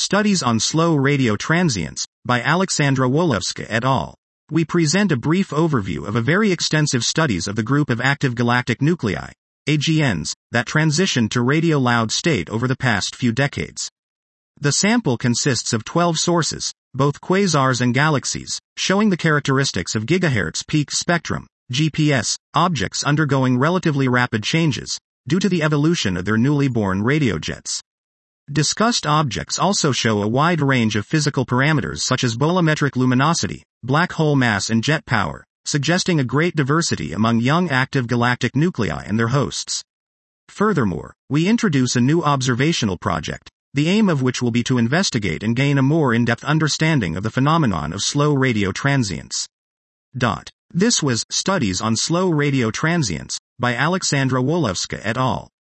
Studies on Slow Radio Transients, by Alexandra Wolewska et al. We present a brief overview of a very extensive studies of the group of active galactic nuclei, AGNs, that transitioned to radio loud state over the past few decades. The sample consists of 12 sources, both quasars and galaxies, showing the characteristics of gigahertz peak spectrum, GPS, objects undergoing relatively rapid changes, due to the evolution of their newly born radiojets. Discussed objects also show a wide range of physical parameters such as bolometric luminosity, black hole mass and jet power, suggesting a great diversity among young active galactic nuclei and their hosts. Furthermore, we introduce a new observational project, the aim of which will be to investigate and gain a more in-depth understanding of the phenomenon of slow radio transients. This was Studies on Slow Radio Transients, by Alexandra Wolewska et al.